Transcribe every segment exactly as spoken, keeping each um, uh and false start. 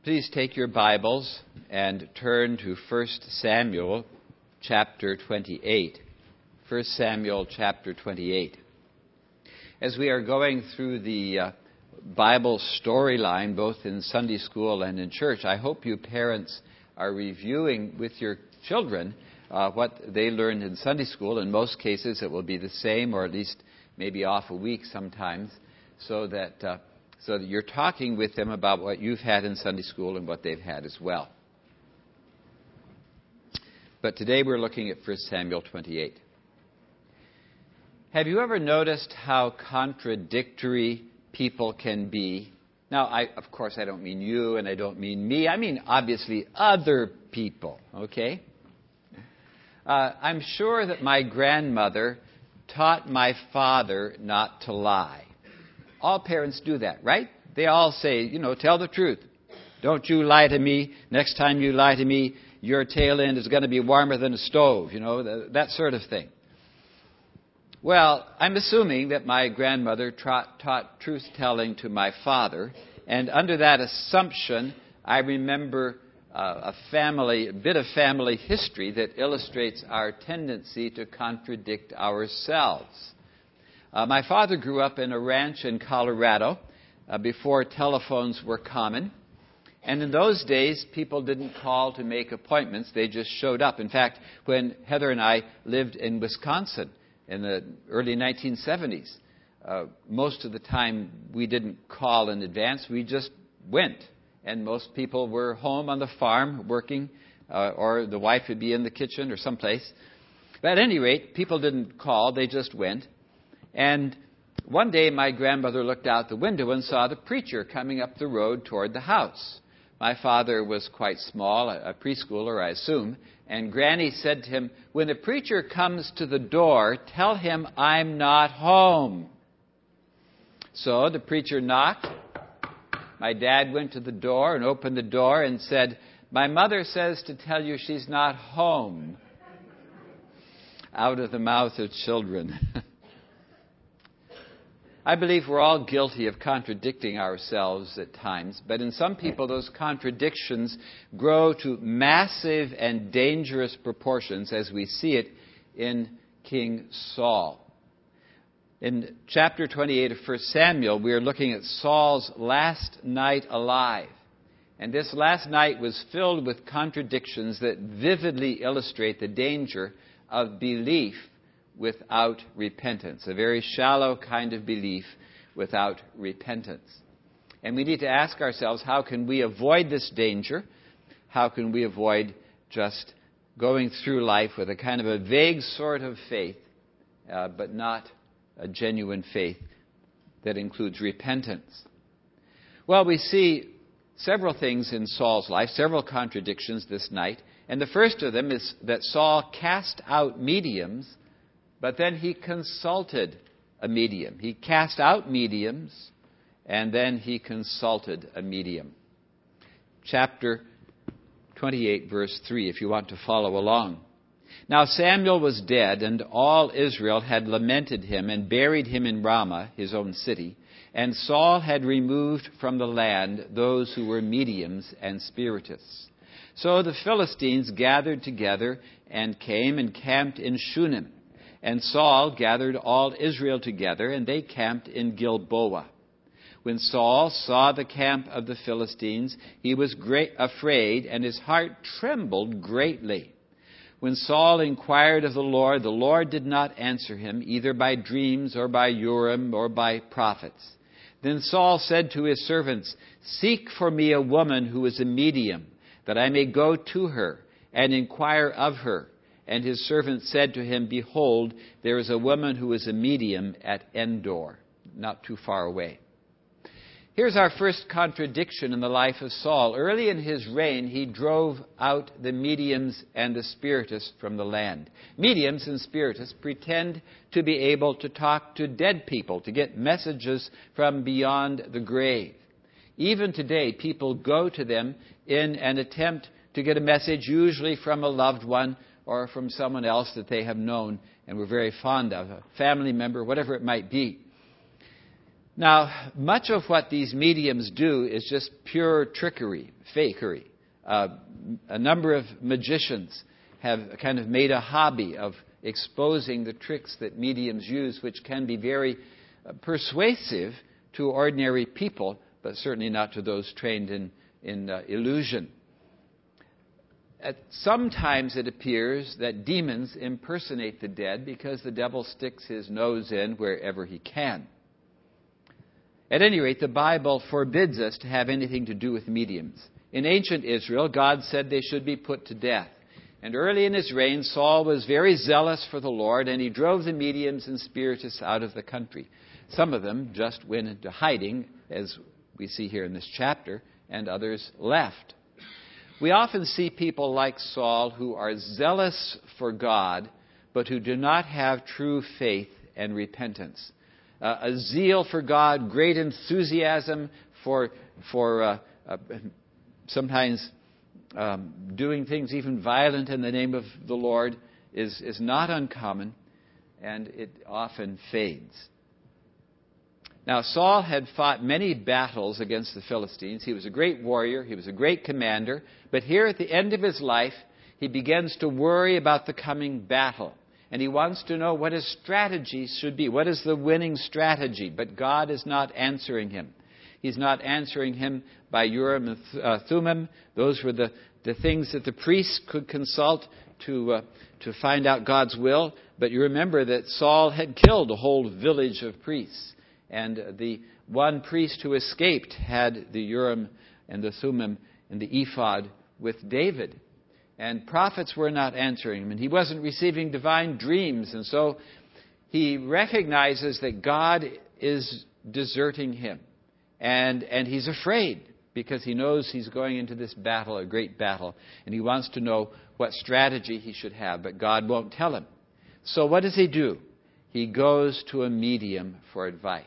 Please take your Bibles and turn to First Samuel chapter twenty-eight. First Samuel chapter twenty-eight. As we are going through the uh, Bible storyline, both in Sunday school and in church, I hope you parents are reviewing with your children uh, what they learned in Sunday school. In most cases, it will be the same, or at least maybe off a week sometimes, so that uh, so that you're talking with them about what you've had in Sunday school and what they've had as well. But today we're looking at First Samuel twenty-eight. Have you ever noticed how contradictory people can be? Now, I, of course, I don't mean you and I don't mean me. I mean, obviously, other people, okay? Uh, I'm sure that my grandmother taught my father not to lie. All parents do that, right? They all say, you know, tell the truth. Don't you lie to me. Next time you lie to me, your tail end is going to be warmer than a stove, you know, that sort of thing. Well, I'm assuming that my grandmother taught, taught truth-telling to my father, and under that assumption, I remember uh, a family, a bit of family history that illustrates our tendency to contradict ourselves. Uh, my father grew up in a ranch in Colorado uh, before telephones were common. And in those days, people didn't call to make appointments. They just showed up. In fact, when Heather and I lived in Wisconsin in the early nineteen seventies, uh, most of the time we didn't call in advance. We just went. And most people were home on the farm working, uh, or the wife would be in the kitchen or someplace. But at any rate, people didn't call. They just went. And one day my grandmother looked out the window and saw the preacher coming up the road toward the house. My father was quite small, a preschooler, I assume, and Granny said to him, "When the preacher comes to the door, tell him I'm not home." So the preacher knocked. My dad went to the door and opened the door and said, "My mother says to tell you she's not home." Out of the mouth of children. I believe we're all guilty of contradicting ourselves at times, but in some people those contradictions grow to massive and dangerous proportions as we see it in King Saul. In chapter twenty-eight of First Samuel, we are looking at Saul's last night alive. And this last night was filled with contradictions that vividly illustrate the danger of belief without repentance, a very shallow kind of belief without repentance. And we need to ask ourselves, how can we avoid this danger? How can we avoid just going through life with a kind of a vague sort of faith, uh, but not a genuine faith that includes repentance? Well, we see several things in Saul's life, several contradictions this night. And the first of them is that Saul cast out mediums, but then he consulted a medium. He cast out mediums, and then he consulted a medium. Chapter twenty-eight, verse three, if you want to follow along. Now Samuel was dead, and all Israel had lamented him and buried him in Ramah, his own city. And Saul had removed from the land those who were mediums and spiritists. So the Philistines gathered together and came and camped in Shunem. And Saul gathered all Israel together, and they camped in Gilboa. When Saul saw the camp of the Philistines, he was great, afraid, and his heart trembled greatly. When Saul inquired of the Lord, the Lord did not answer him, either by dreams or by Urim or by prophets. Then Saul said to his servants, "Seek for me a woman who is a medium, that I may go to her and inquire of her." And his servant said to him, "Behold, there is a woman who is a medium at Endor," not too far away. Here's our first contradiction in the life of Saul. Early in his reign, he drove out the mediums and the spiritists from the land. Mediums and spiritists pretend to be able to talk to dead people, to get messages from beyond the grave. Even today, people go to them in an attempt to get a message, usually from a loved one, or from someone else that they have known and were very fond of, a family member, whatever it might be. Now, much of what these mediums do is just pure trickery, fakery. Uh, a number of magicians have kind of made a hobby of exposing the tricks that mediums use, which can be very uh, persuasive to ordinary people, but certainly not to those trained in, in uh, illusion. At sometimes it appears that demons impersonate the dead because the devil sticks his nose in wherever he can. At any rate, the Bible forbids us to have anything to do with mediums. In ancient Israel, God said they should be put to death. And early in his reign, Saul was very zealous for the Lord, and he drove the mediums and spiritists out of the country. Some of them just went into hiding, as we see here in this chapter, and others left. We often see people like Saul who are zealous for God, but who do not have true faith and repentance. Uh, a zeal for God, great enthusiasm for for uh, uh, sometimes um, doing things even violent in the name of the Lord is, is not uncommon, and it often fades. Now, Saul had fought many battles against the Philistines. He was a great warrior. He was a great commander. But here at the end of his life, he begins to worry about the coming battle. And he wants to know what his strategy should be. What is the winning strategy? But God is not answering him. He's not answering him by Urim and Thummim. Those were the, the things that the priests could consult to, uh, to find out God's will. But you remember that Saul had killed a whole village of priests. And the one priest who escaped had the Urim and the Thummim and the ephod with David. And prophets were not answering him. And he wasn't receiving divine dreams. And so he recognizes that God is deserting him. And, and he's afraid because he knows he's going into this battle, a great battle. And he wants to know what strategy he should have. But God won't tell him. So what does he do? He goes to a medium for advice.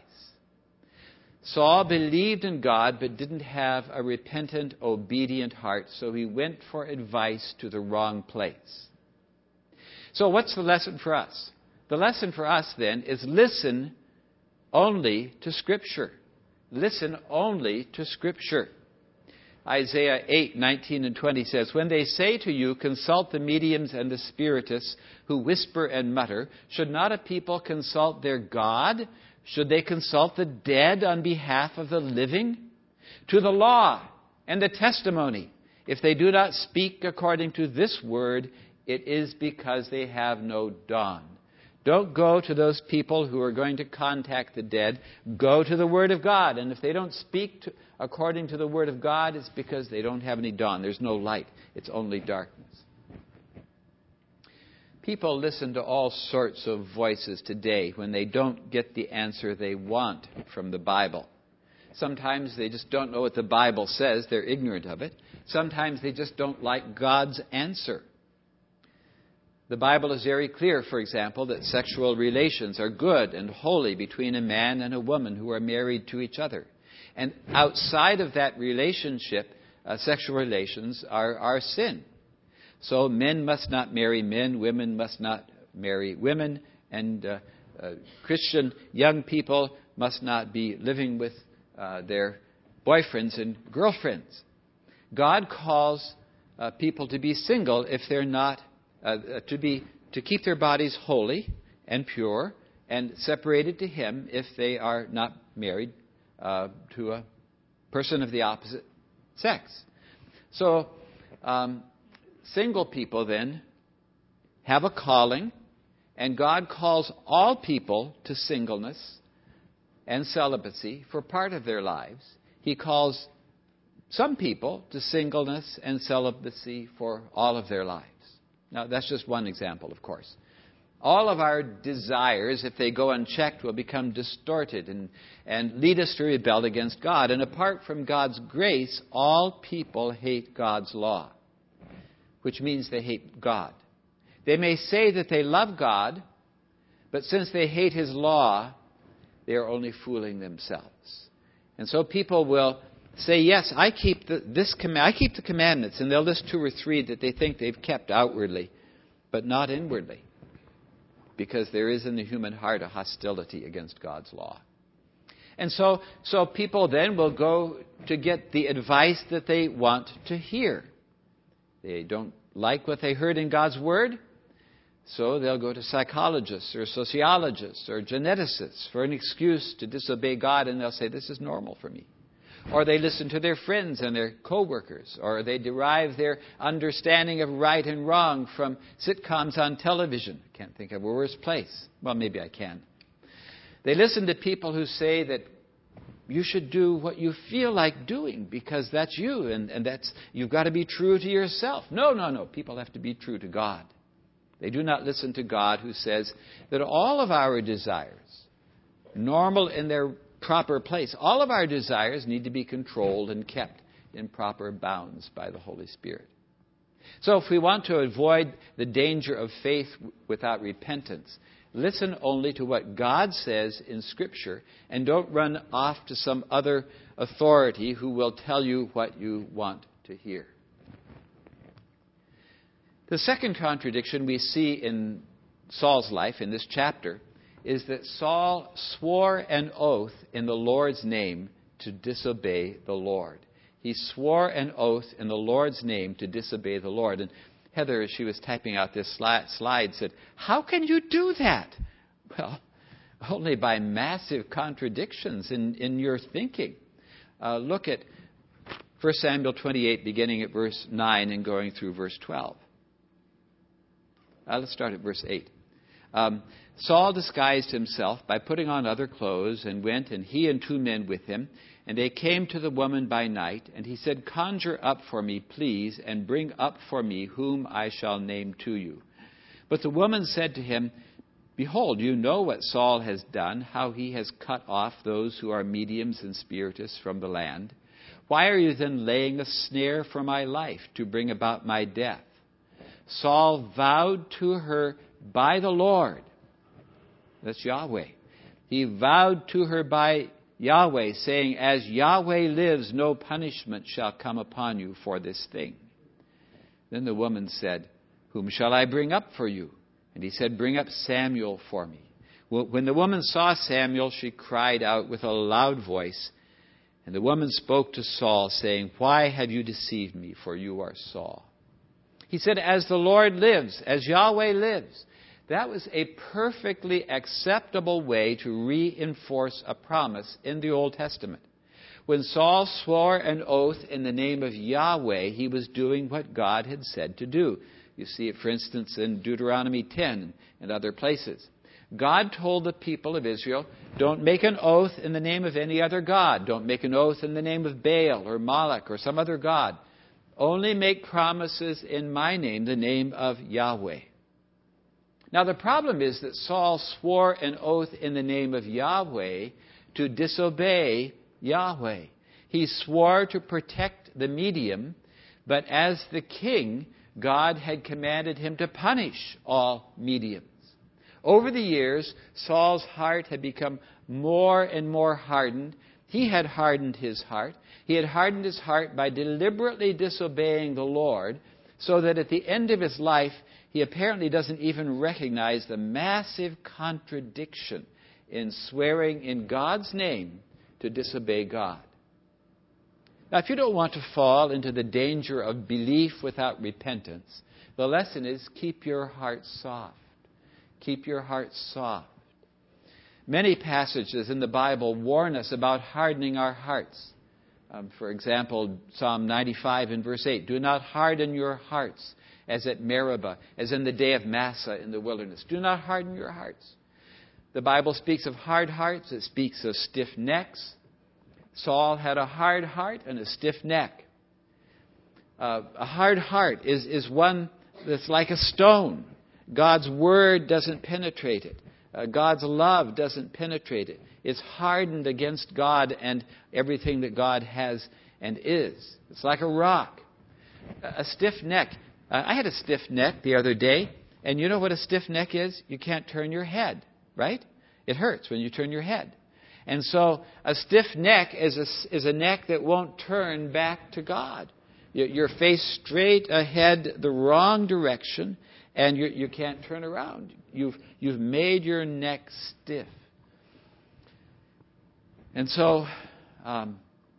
Saul believed in God but didn't have a repentant, obedient heart, so he went for advice to the wrong place. So what's the lesson for us? The lesson for us then is listen only to Scripture. Listen only to Scripture. Isaiah eight, nineteen and twenty says, "When they say to you, consult the mediums and the spiritists who whisper and mutter, should not a people consult their God? Should they consult the dead on behalf of the living? To the law and the testimony, if they do not speak according to this word, it is because they have no dawn." Don't go to those people who are going to contact the dead. Go to the Word of God. And if they don't speak to, according to the Word of God, it's because they don't have any dawn. There's no light. It's only darkness. People listen to all sorts of voices today when they don't get the answer they want from the Bible. Sometimes they just don't know what the Bible says. They're ignorant of it. Sometimes they just don't like God's answer. The Bible is very clear, for example, that sexual relations are good and holy between a man and a woman who are married to each other. And outside of that relationship, uh, sexual relations are, are sin. So men must not marry men, women must not marry women, and uh, uh, Christian young people must not be living with uh, their boyfriends and girlfriends. God calls uh, people to be single if they're not Uh, to be to keep their bodies holy and pure and separated to Him if they are not married uh, to a person of the opposite sex. So, um, single people then have a calling, and God calls all people to singleness and celibacy for part of their lives. He calls some people to singleness and celibacy for all of their lives. Now, that's just one example, of course. All of our desires, if they go unchecked, will become distorted and, and lead us to rebel against God. And apart from God's grace, all people hate God's law, which means they hate God. They may say that they love God, but since they hate His law, they are only fooling themselves. And so people will say, yes, I keep the, this comm- I keep the commandments, and they'll list two or three that they think they've kept outwardly, but not inwardly, because there is in the human heart a hostility against God's law. And so, so people then will go to get the advice that they want to hear. They don't like what they heard in God's Word, so they'll go to psychologists or sociologists or geneticists for an excuse to disobey God, and they'll say, this is normal for me. Or they listen to their friends and their co-workers, or they derive their understanding of right and wrong from sitcoms on television. I can't think of a worse place. Well, maybe I can. They listen to people who say that you should do what you feel like doing because that's you, and, and that's you've got to be true to yourself. No, no, no. People have to be true to God. They do not listen to God, who says that all of our desires, normal in their proper place, all of our desires need to be controlled and kept in proper bounds by the Holy Spirit. So if we want to avoid the danger of faith without repentance, listen only to what God says in Scripture, and don't run off to some other authority who will tell you what you want to hear. The second contradiction we see in Saul's life in this chapter is that Saul swore an oath in the Lord's name to disobey the Lord. He swore an oath in the Lord's name to disobey the Lord. And Heather, as she was typing out this slide, said, how can you do that? Well, only by massive contradictions in, in your thinking. Uh, look at First Samuel twenty-eight, beginning at verse nine and going through verse twelve. Uh, let's start at verse eight. Um, Saul disguised himself by putting on other clothes and went, and he and two men with him. And they came to the woman by night, and he said, conjure up for me, please, and bring up for me whom I shall name to you. But the woman said to him, behold, you know what Saul has done, how he has cut off those who are mediums and spiritists from the land. Why are you then laying a snare for my life to bring about my death? Saul vowed to her by the Lord. That's Yahweh. He vowed to her by Yahweh, saying, as Yahweh lives, no punishment shall come upon you for this thing. Then the woman said, whom shall I bring up for you? And he said, bring up Samuel for me. When the woman saw Samuel, she cried out with a loud voice. And the woman spoke to Saul, saying, why have you deceived me, for you are Saul? He said, as the Lord lives, as Yahweh lives. That was a perfectly acceptable way to reinforce a promise in the Old Testament. When Saul swore an oath in the name of Yahweh, he was doing what God had said to do. You see it, for instance, in Deuteronomy ten and other places. God told the people of Israel, don't make an oath in the name of any other god. Don't make an oath in the name of Baal or Moloch or some other god. Only make promises in my name, the name of Yahweh. Now the problem is that Saul swore an oath in the name of Yahweh to disobey Yahweh. He swore to protect the medium, but as the king, God had commanded him to punish all mediums. Over the years, Saul's heart had become more and more hardened. He had hardened his heart. He had hardened his heart by deliberately disobeying the Lord, so that at the end of his life, he apparently doesn't even recognize the massive contradiction in swearing in God's name to disobey God. Now, if you don't want to fall into the danger of belief without repentance, the lesson is keep your heart soft. Keep your heart soft. Many passages in the Bible warn us about hardening our hearts. Um, for example, Psalm ninety-five and verse eight, do not harden your hearts as at Meribah, as in the day of Massah in the wilderness. Do not harden your hearts. The Bible speaks of hard hearts. It speaks of stiff necks. Saul had a hard heart and a stiff neck. Uh, a hard heart is, is one that's like a stone. God's word doesn't penetrate it. Uh, God's love doesn't penetrate it. It's hardened against God and everything that God has and is. It's like a rock. A stiff neck. Uh, I had a stiff neck the other day, and you know what a stiff neck is? You can't turn your head, right? It hurts when you turn your head. And so a stiff neck is a, is a neck that won't turn back to God. You're faced straight ahead the wrong direction, and you, you can't turn around. You've, you've made your neck stiff. And so um,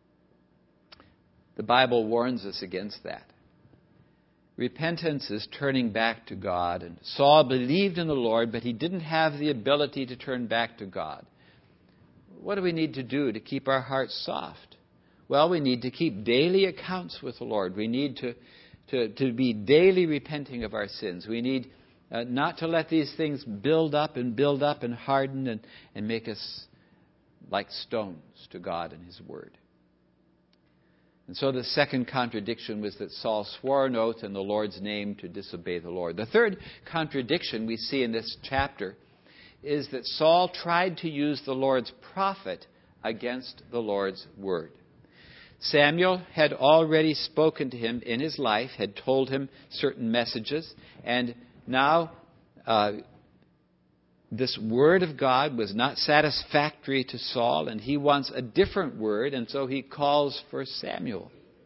the Bible warns us against that. Repentance is turning back to God. And Saul believed in the Lord, but he didn't have the ability to turn back to God. What do we need to do to keep our hearts soft? Well, we need to keep daily accounts with the Lord. We need to, to, to be daily repenting of our sins. We need uh, not to let these things build up and build up and harden and, and make us like stones to God and His Word. And so the second contradiction was that Saul swore an oath in the Lord's name to disobey the Lord. The third contradiction we see in this chapter is that Saul tried to use the Lord's prophet against the Lord's word. Samuel had already spoken to him in his life, had told him certain messages, and now uh, this word of God was not satisfactory to Saul, and he wants a different word, and so he calls for Samuel.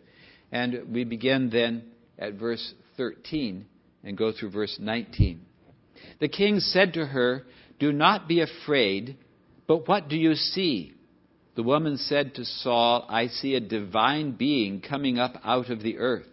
And we begin then at verse thirteen and go through verse nineteen. The king said to her, "Do not be afraid, but what do you see?" The woman said to Saul, "I see a divine being coming up out of the earth."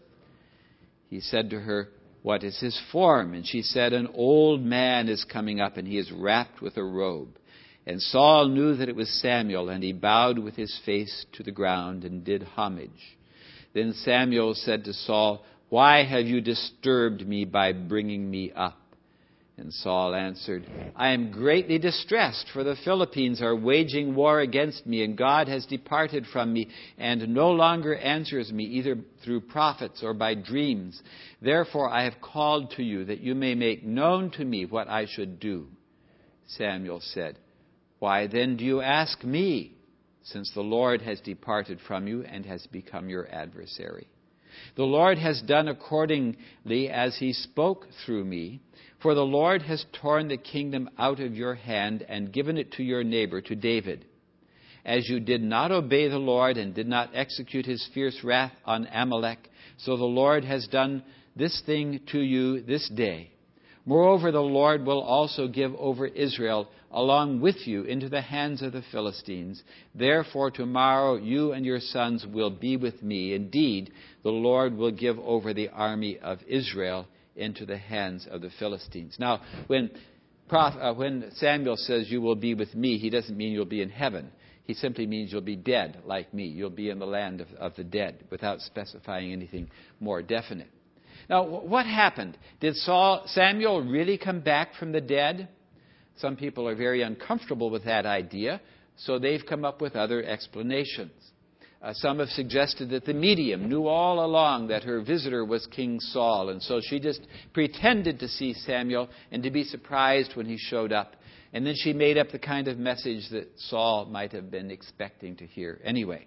He said to her, "What is his form?" And she said, "An old man is coming up, and he is wrapped with a robe." And Saul knew that it was Samuel, and he bowed with his face to the ground and did homage. Then Samuel said to Saul, "Why have you disturbed me by bringing me up?" And Saul answered, "I am greatly distressed, for the Philistines are waging war against me, and God has departed from me, and no longer answers me, either through prophets or by dreams. Therefore I have called to you, that you may make known to me what I should do." Samuel said, "Why then do you ask me, since the Lord has departed from you and has become your adversary? The Lord has done accordingly as He spoke through me. For the Lord has torn the kingdom out of your hand and given it to your neighbor, to David. As you did not obey the Lord and did not execute His fierce wrath on Amalek, so the Lord has done this thing to you this day. Moreover, the Lord will also give over Israel along with you into the hands of the Philistines. Therefore, tomorrow you and your sons will be with me. Indeed, the Lord will give over the army of Israel into the hands of the Philistines." Now, when, Prof, uh, when Samuel says, "You will be with me," he doesn't mean you'll be in heaven. He simply means you'll be dead like me. You'll be in the land of, of the dead, without specifying anything more definite. Now, what happened? Did Saul, Samuel really come back from the dead? Some people are very uncomfortable with that idea, so they've come up with other explanations. Uh, some have suggested that the medium knew all along that her visitor was King Saul, and so she just pretended to see Samuel and to be surprised when he showed up. And then she made up the kind of message that Saul might have been expecting to hear anyway.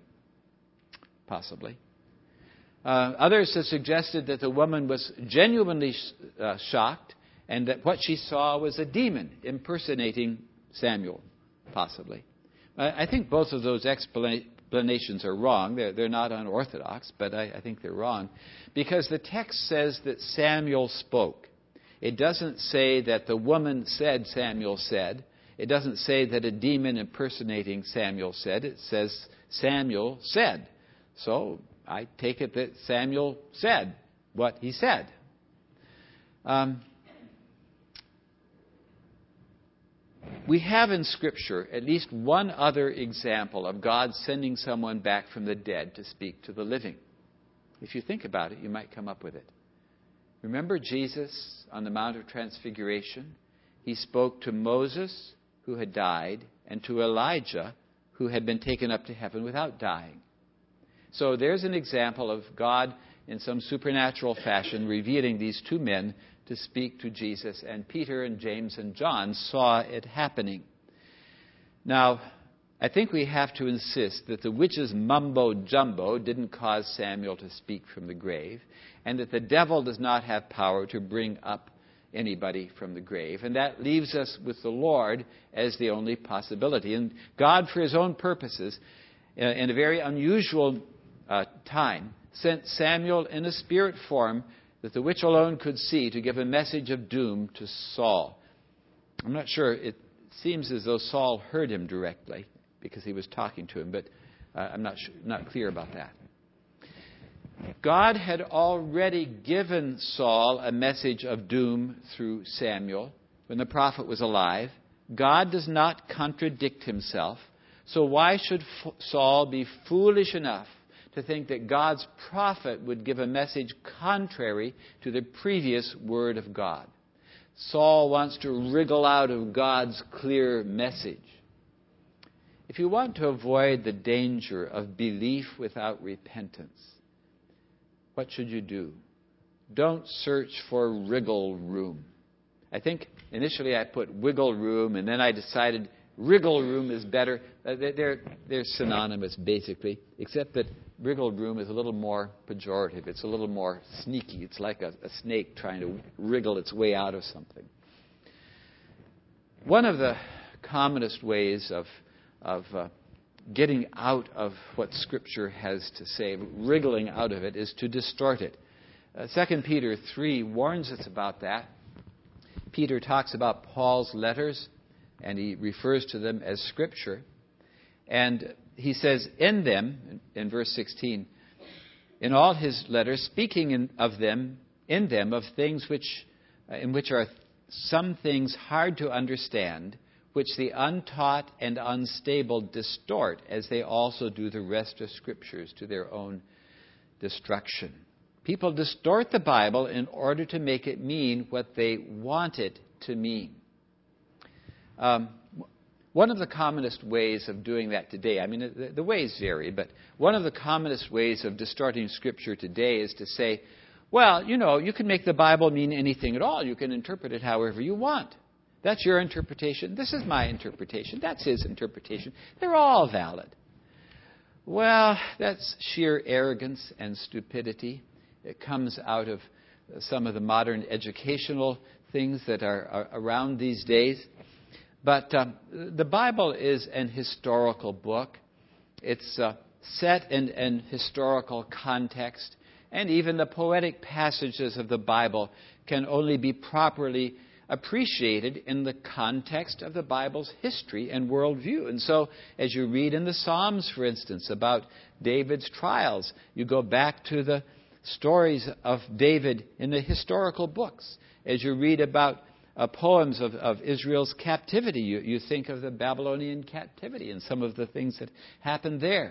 Possibly. Uh, others have suggested that the woman was genuinely uh, shocked, and that what she saw was a demon impersonating Samuel, possibly. Uh, I think both of those explanations explanations are wrong. They're, they're not unorthodox, but I, I think they're wrong. Because the text says that Samuel spoke. It doesn't say that the woman said Samuel said. It doesn't say that a demon impersonating Samuel said. It says Samuel said. So I take it that Samuel said what he said. Um, We have in Scripture at least one other example of God sending someone back from the dead to speak to the living. If you think about it, you might come up with it. Remember Jesus on the Mount of Transfiguration? He spoke to Moses, who had died, and to Elijah, who had been taken up to heaven without dying. So there's an example of God in some supernatural fashion revealing these two men to speak to Jesus, and Peter and James and John saw it happening. Now, I think we have to insist that the witch's mumbo-jumbo didn't cause Samuel to speak from the grave, and that the devil does not have power to bring up anybody from the grave. And that leaves us with the Lord as the only possibility. And God, for His own purposes, in a very unusual uh, time, sent Samuel in a spirit form that the witch alone could see to give a message of doom to Saul. I'm not sure. It seems as though Saul heard him directly, because he was talking to him, but uh, I'm not, not clear about that. God had already given Saul a message of doom through Samuel when the prophet was alive. God does not contradict himself. So why should Saul be foolish enough to think that God's prophet would give a message contrary to the previous word of God? Saul wants to wriggle out of God's clear message. If you want to avoid the danger of belief without repentance, what should you do? Don't search for wriggle room. I think initially I put wiggle room, and then I decided wriggle room is better. They're, they're synonymous, basically, except that wriggle room is a little more pejorative. It's a little more sneaky. It's like a, a snake trying to wriggle its way out of something. One of the commonest ways of, of uh, getting out of what Scripture has to say, wriggling out of it, is to distort it. Uh, Second Peter three warns us about that. Peter talks about Paul's letters, and he refers to them as Scripture. And he says, in them, in verse sixteen, in all his letters, speaking in, of them, in them, of things which, uh, in which are some things hard to understand, which the untaught and unstable distort, as they also do the rest of Scriptures to their own destruction. People distort the Bible in order to make it mean what they want it to mean. Um, one of the commonest ways of doing that today, I mean, the, the ways vary, but one of the commonest ways of distorting Scripture today is to say, well, you know, you can make the Bible mean anything at all. You can interpret it however you want. That's your interpretation. This is my interpretation. That's his interpretation. They're all valid. Well, that's sheer arrogance and stupidity. It comes out of some of the modern educational things that are, are around these days. But um, the Bible is an historical book. It's uh, set in an historical context. And even the poetic passages of the Bible can only be properly appreciated in the context of the Bible's history and worldview. And so, as you read in the Psalms, for instance, about David's trials, you go back to the stories of David in the historical books. As you read about uh, poems of, of Israel's captivity, you, you think of the Babylonian captivity and some of the things that happened there.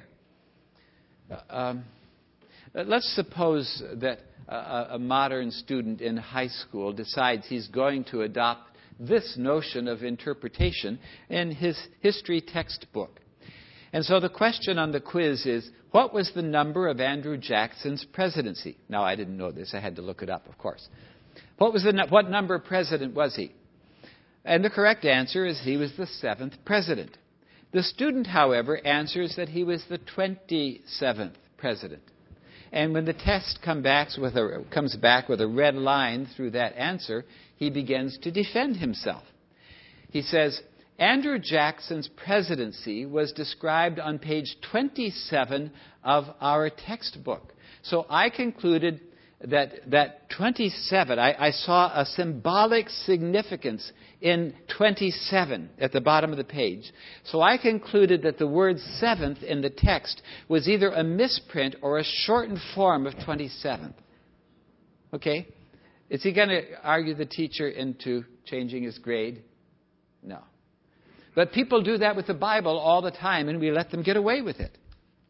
Uh, um, let's suppose that A, a modern student in high school decides he's going to adopt this notion of interpretation in his history textbook. And so the question on the quiz is, what was the number of Andrew Jackson's presidency? Now, I didn't know this. I had to look it up, of course. What was the what number president was he? And the correct answer is he was the seventh president. The student, however, answers that he was the twenty-seventh president. And when the test come back with a, comes back with a red line through that answer, he begins to defend himself. He says, Andrew Jackson's presidency was described on page twenty-seven of our textbook. So I concluded that that twenty-seven, I, I saw a symbolic significance in twenty-seven at the bottom of the page. So I concluded that the word seventh in the text was either a misprint or a shortened form of twenty-seventh. Okay? Is he going to argue the teacher into changing his grade? No. But people do that with the Bible all the time, and we let them get away with it.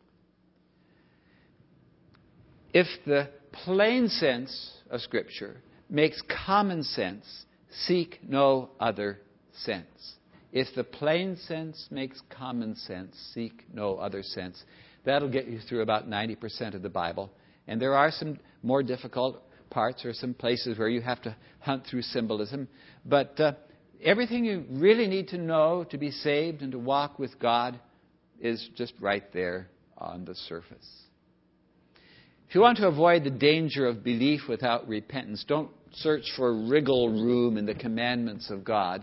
If the plain sense of Scripture makes common sense, seek no other sense. If the plain sense makes common sense, seek no other sense. That'll get you through about ninety percent of the Bible. And there are some more difficult parts or some places where you have to hunt through symbolism. But uh, everything you really need to know to be saved and to walk with God is just right there on the surface. If you want to avoid the danger of belief without repentance, don't search for wriggle room in the commandments of God,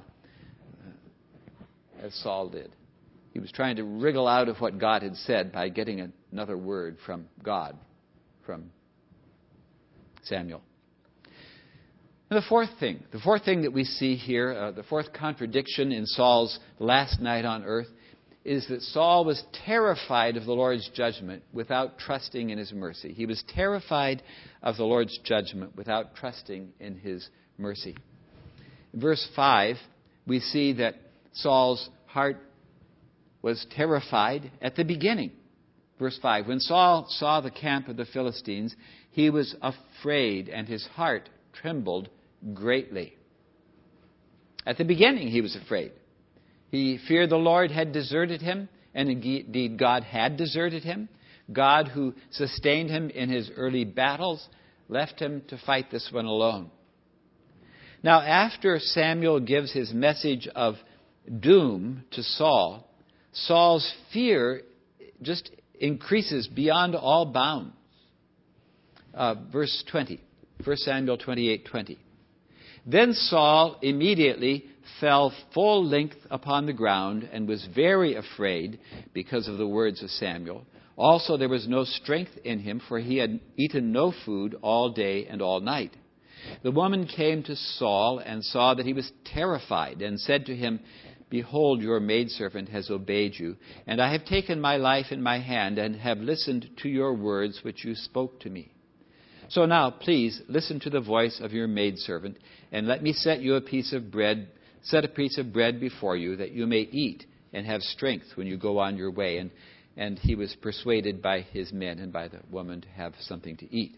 as Saul did. He was trying to wriggle out of what God had said by getting another word from God, from Samuel. And the fourth thing, the fourth thing that we see here, uh, the fourth contradiction in Saul's last night on earth, is that Saul was terrified of the Lord's judgment without trusting in his mercy. He was terrified of the Lord's judgment without trusting in his mercy. In verse five, we see that Saul's heart was terrified at the beginning. Verse five, when Saul saw the camp of the Philistines, he was afraid and his heart trembled greatly. At the beginning, he was afraid. He feared the Lord had deserted him, and indeed God had deserted him. God, who sustained him in his early battles, left him to fight this one alone. Now, after Samuel gives his message of doom to Saul, Saul's fear just increases beyond all bounds. Uh, verse twenty, First Samuel twenty-eight twenty. Then Saul immediately fell full length upon the ground and was very afraid because of the words of Samuel. Also there was no strength in him, for he had eaten no food all day and all night. The woman came to Saul and saw that he was terrified and said to him, Behold, your maidservant has obeyed you, and I have taken my life in my hand and have listened to your words which you spoke to me. So now, please, listen to the voice of your maidservant, and let me set you a piece of bread, set a piece of bread before you, that you may eat and have strength when you go on your way. And, and he was persuaded by his men and by the woman to have something to eat.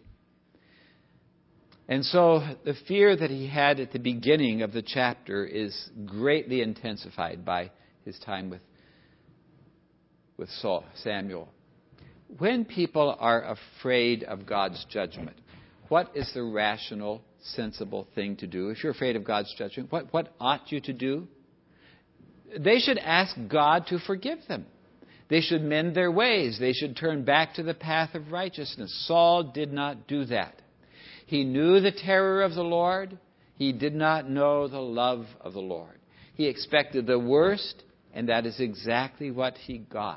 And so the fear that he had at the beginning of the chapter is greatly intensified by his time with, with Saul, Samuel. When people are afraid of God's judgment, what is the rational, sensible thing to do? If you're afraid of God's judgment, what, what ought you to do? They should ask God to forgive them. They should mend their ways. They should turn back to the path of righteousness. Saul did not do that. He knew the terror of the Lord. He did not know the love of the Lord. He expected the worst, and that is exactly what he got.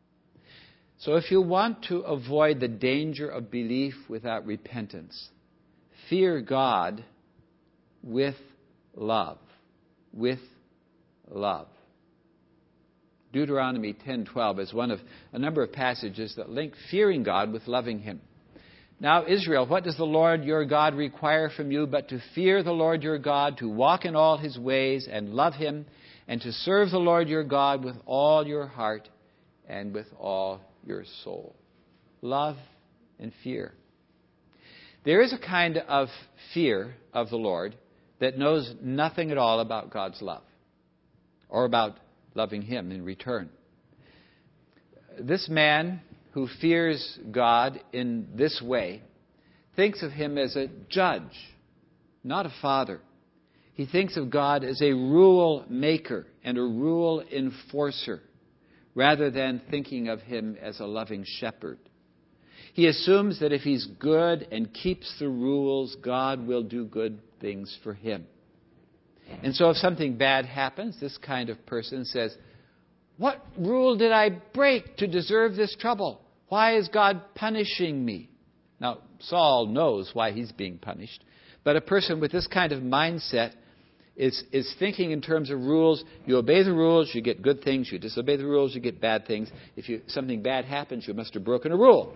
So if you want to avoid the danger of belief without repentance, fear God with love. With love. Deuteronomy ten twelve is one of a number of passages that link fearing God with loving Him. Now, Israel, what does the Lord your God require from you but to fear the Lord your God, to walk in all His ways and love Him, and to serve the Lord your God with all your heart and with all your soul? Love and fear. There is a kind of fear of the Lord that knows nothing at all about God's love or about loving Him in return. This man who fears God in this way thinks of Him as a judge, not a father. He thinks of God as a rule maker and a rule enforcer, rather than thinking of Him as a loving shepherd. He assumes that if he's good and keeps the rules, God will do good things for him. And so if something bad happens, this kind of person says, what rule did I break to deserve this trouble? Why is God punishing me? Now, Saul knows why he's being punished. But a person with this kind of mindset is, is thinking in terms of rules. You obey the rules, you get good things. You disobey the rules, you get bad things. If you, something bad happens, you must have broken a rule.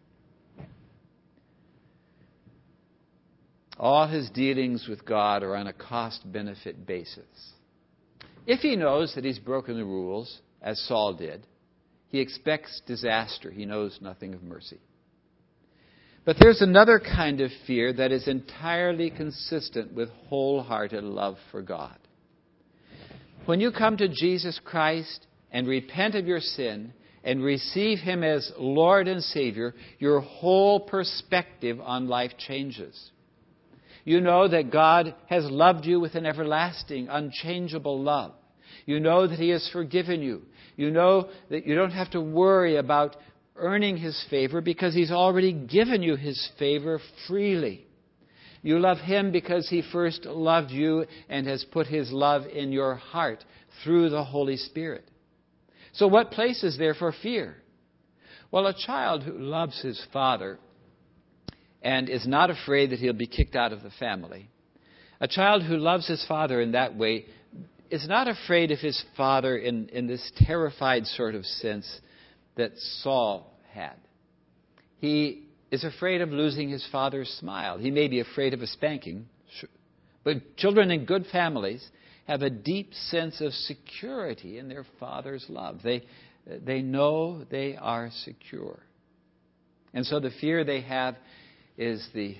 All his dealings with God are on a cost-benefit basis. If he knows that he's broken the rules, as Saul did, he expects disaster. He knows nothing of mercy. But there's another kind of fear that is entirely consistent with wholehearted love for God. When you come to Jesus Christ and repent of your sin and receive Him as Lord and Savior, your whole perspective on life changes. You know that God has loved you with an everlasting, unchangeable love. You know that He has forgiven you. You know that you don't have to worry about earning His favor because He's already given you His favor freely. You love Him because He first loved you and has put His love in your heart through the Holy Spirit. So what place is there for fear? Well, a child who loves his father and is not afraid that he'll be kicked out of the family, a child who loves his father in that way is not afraid of his father in, in this terrified sort of sense that Saul had. He is afraid of losing his father's smile. He may be afraid of a spanking, but children in good families have a deep sense of security in their father's love. They, they know they are secure. And so the fear they have is the,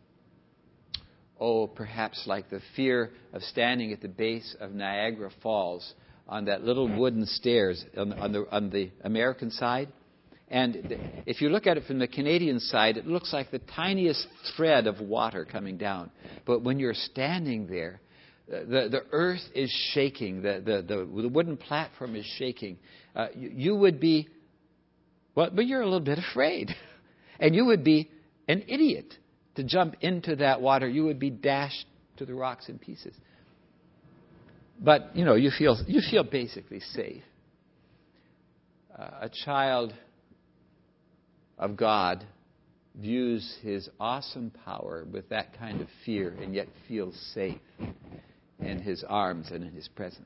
oh, perhaps like the fear of standing at the base of Niagara Falls on that little wooden stairs on, on, the, on the American side. And if you look at it from the Canadian side, it looks like the tiniest thread of water coming down. But when you're standing there, the, the earth is shaking. The, the, the, the wooden platform is shaking. Uh, you, you would be, well, but you're a little bit afraid. And you would be an idiot to jump into that water. You would be dashed to the rocks in pieces. But, you know, you feel, you feel basically safe. Uh, a child of God views his awesome power with that kind of fear and yet feels safe in his arms and in his presence.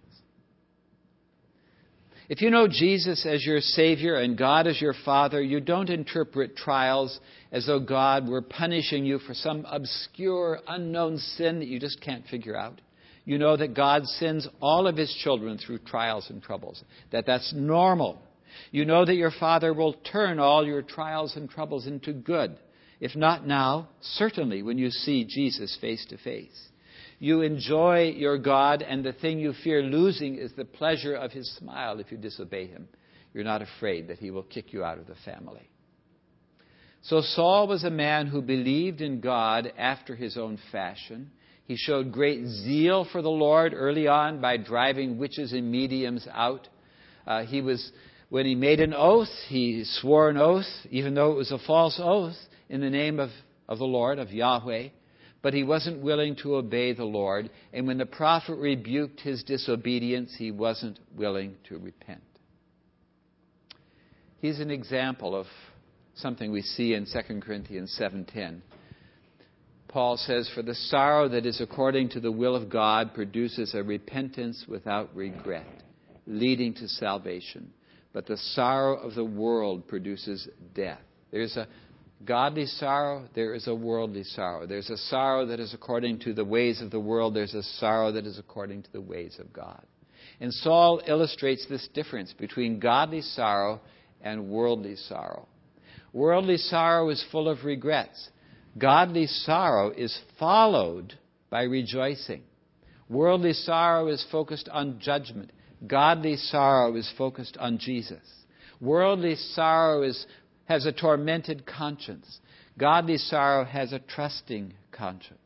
If you know Jesus as your Savior and God as your Father, you don't interpret trials as though God were punishing you for some obscure, unknown sin that you just can't figure out. You know that God sends all of his children through trials and troubles, that that's normal. You know that your Father will turn all your trials and troubles into good. If not now, certainly when you see Jesus face to face. You enjoy your God, and the thing you fear losing is the pleasure of his smile if you disobey him. You're not afraid that he will kick you out of the family. So Saul was a man who believed in God after his own fashion. He showed great zeal for the Lord early on by driving witches and mediums out. Uh, he was... When he made an oath, he swore an oath, even though it was a false oath, in the name of, of the Lord, of Yahweh. But he wasn't willing to obey the Lord. And when the prophet rebuked his disobedience, he wasn't willing to repent. He's an example of something we see in Second Corinthians seven ten. Paul says, "For the sorrow that is according to the will of God produces a repentance without regret, leading to salvation. But the sorrow of the world produces death." There's a godly sorrow, there is a worldly sorrow. There's a sorrow that is according to the ways of the world. There's a sorrow that is according to the ways of God. And Saul illustrates this difference between godly sorrow and worldly sorrow. Worldly sorrow is full of regrets. Godly sorrow is followed by rejoicing. Worldly sorrow is focused on judgment. Godly sorrow is focused on Jesus. Worldly sorrow is, has a tormented conscience. Godly sorrow has a trusting conscience.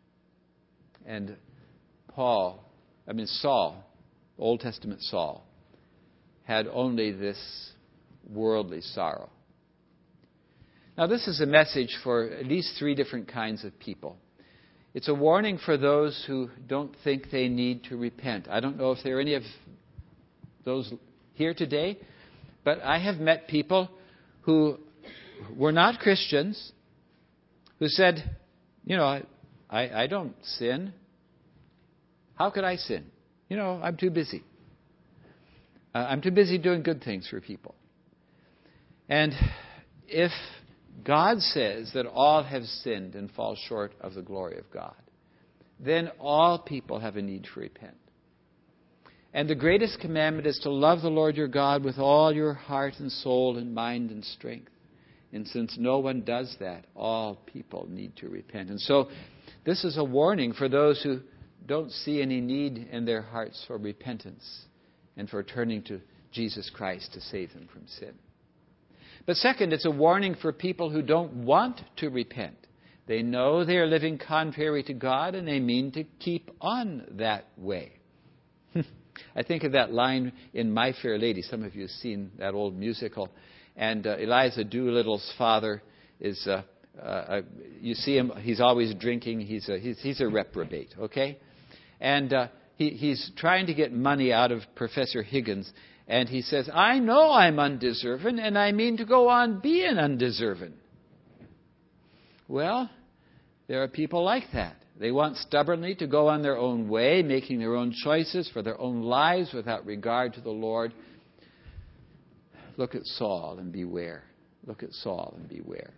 And Paul, I mean Saul, Old Testament Saul, had only this worldly sorrow. Now this is a message for at least three different kinds of people. It's a warning for those who don't think they need to repent. I don't know if there are any of those here today, but I have met people who were not Christians who said, you know, I, I, I don't sin. How could I sin? You know, I'm too busy. Uh, I'm too busy doing good things for people. And if God says that all have sinned and fall short of the glory of God, then all people have a need to repent. And the greatest commandment is to love the Lord your God with all your heart and soul and mind and strength. And since no one does that, all people need to repent. And so this is a warning for those who don't see any need in their hearts for repentance and for turning to Jesus Christ to save them from sin. But second, it's a warning for people who don't want to repent. They know they are living contrary to God and they mean to keep on that way. I think of that line in My Fair Lady. Some of you have seen that old musical. And uh, Eliza Doolittle's father is, uh, uh, you see him, he's always drinking. He's a, he's, he's a reprobate, okay? And uh, he, he's trying to get money out of Professor Higgins. And he says, "I know I'm undeserving, and I mean to go on being undeserving." Well, there are people like that. They want stubbornly to go on their own way, making their own choices for their own lives without regard to the Lord. Look at Saul and beware. Look at Saul and beware.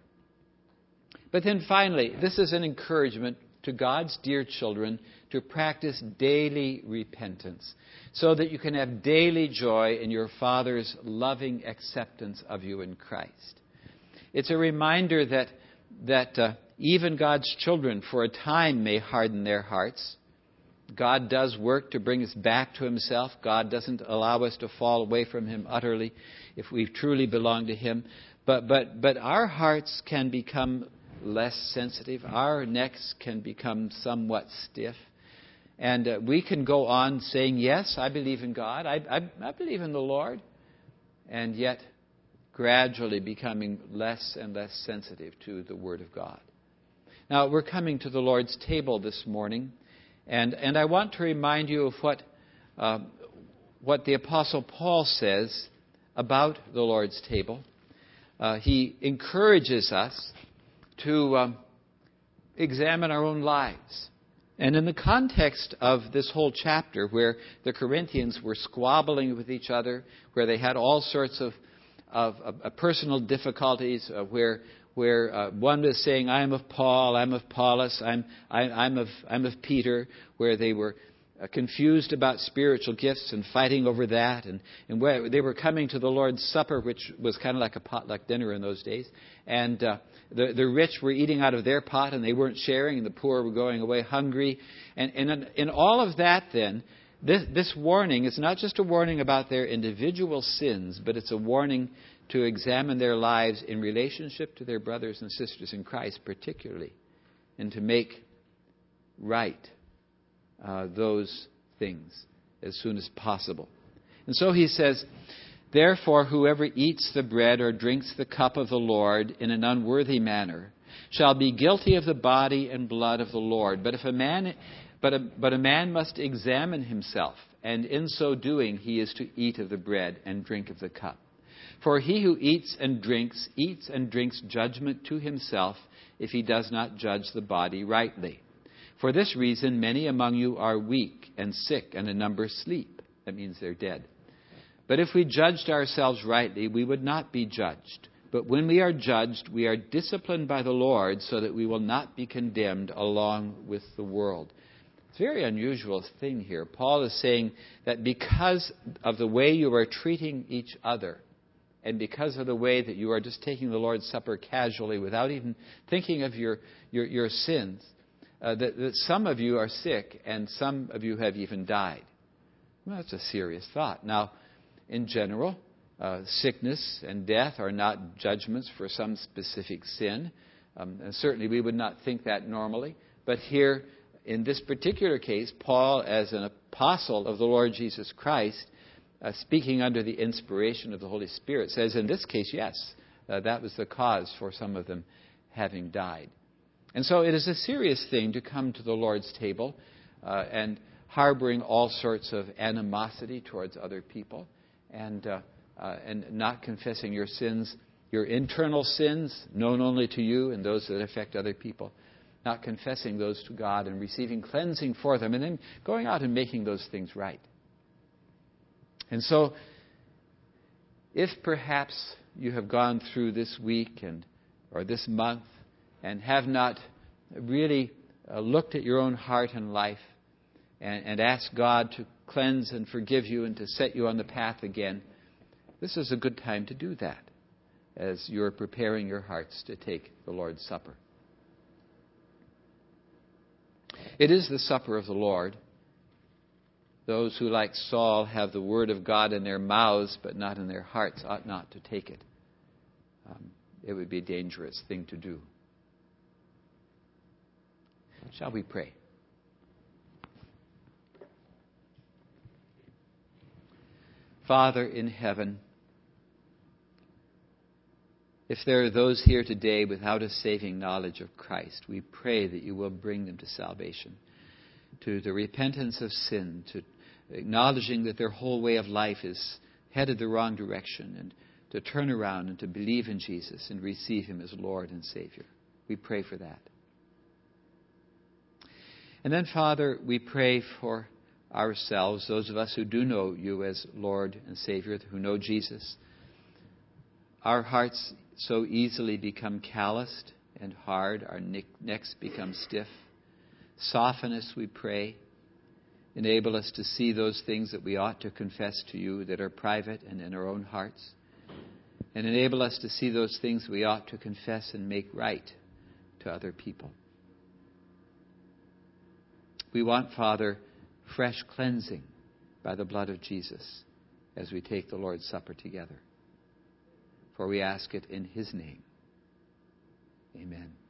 But then finally, this is an encouragement to God's dear children to practice daily repentance so that you can have daily joy in your Father's loving acceptance of you in Christ. It's a reminder that, that uh, even God's children for a time may harden their hearts. God does work to bring us back to Himself. God doesn't allow us to fall away from Him utterly if we truly belong to Him. But, but, but our hearts can become less sensitive. Our necks can become somewhat stiff. And uh, we can go on saying, yes, I believe in God. I, I, I believe in the Lord. And yet gradually becoming less and less sensitive to the Word of God. Now, we're coming to the Lord's table this morning. And, and I want to remind you of what, uh, what the Apostle Paul says about the Lord's table. Uh, he encourages us to um, examine our own lives. And in the context of this whole chapter where the Corinthians were squabbling with each other, where they had all sorts of, of, of personal difficulties, uh, where where uh, one was saying, I'm of Paul, I'm of Apollos, I'm, I, I'm, of, I'm of Peter, where they were uh, confused about spiritual gifts and fighting over that. And, and where they were coming to the Lord's Supper, which was kind of like a potluck dinner in those days. And uh, the, the rich were eating out of their pot and they weren't sharing, and the poor were going away hungry. And, and in all of that then, this, this warning is not just a warning about their individual sins, but it's a warning to examine their lives in relationship to their brothers and sisters in Christ particularly, and to make right uh, those things as soon as possible. And so he says, therefore, whoever eats the bread or drinks the cup of the Lord in an unworthy manner shall be guilty of the body and blood of the Lord. But if a man, but a, but a man must examine himself, and in so doing he is to eat of the bread and drink of the cup. For he who eats and drinks, eats and drinks judgment to himself if he does not judge the body rightly. For this reason, many among you are weak and sick, and a number sleep. That means they're dead. But if we judged ourselves rightly, we would not be judged. But when we are judged, we are disciplined by the Lord so that we will not be condemned along with the world. It's a very unusual thing here. Paul is saying that because of the way you are treating each other, and because of the way that you are just taking the Lord's Supper casually without even thinking of your, your, your sins, uh, that, that some of you are sick and some of you have even died. Well, that's a serious thought. Now, in general, uh, sickness and death are not judgments for some specific sin. Um, and certainly we would not think that normally. But here, in this particular case, Paul, as an apostle of the Lord Jesus Christ, Uh, speaking under the inspiration of the Holy Spirit, says in this case, yes, uh, that was the cause for some of them having died. And so it is a serious thing to come to the Lord's table uh, and harboring all sorts of animosity towards other people and, uh, uh, and not confessing your sins, your internal sins, known only to you and those that affect other people, not confessing those to God and receiving cleansing for them, and then going out and making those things right. And so, if perhaps you have gone through this week and or this month and have not really uh, looked at your own heart and life and, and asked God to cleanse and forgive you and to set you on the path again, this is a good time to do that as you're preparing your hearts to take the Lord's Supper. It is the supper of the Lord. Those who, like Saul, have the word of God in their mouths but not in their hearts ought not to take it. Um, it would be a dangerous thing to do. Shall we pray? Father in heaven, if there are those here today without a saving knowledge of Christ, we pray that you will bring them to salvation, to the repentance of sin, to acknowledging that their whole way of life is headed the wrong direction, and to turn around and to believe in Jesus and receive Him as Lord and Savior. We pray for that. And then, Father, we pray for ourselves, those of us who do know you as Lord and Savior, who know Jesus. Our hearts so easily become calloused and hard. Our necks become stiff. Soften us, we pray. Enable us to see those things that we ought to confess to you that are private and in our own hearts. And enable us to see those things we ought to confess and make right to other people. We want, Father, fresh cleansing by the blood of Jesus as we take the Lord's Supper together. For we ask it in his name. Amen.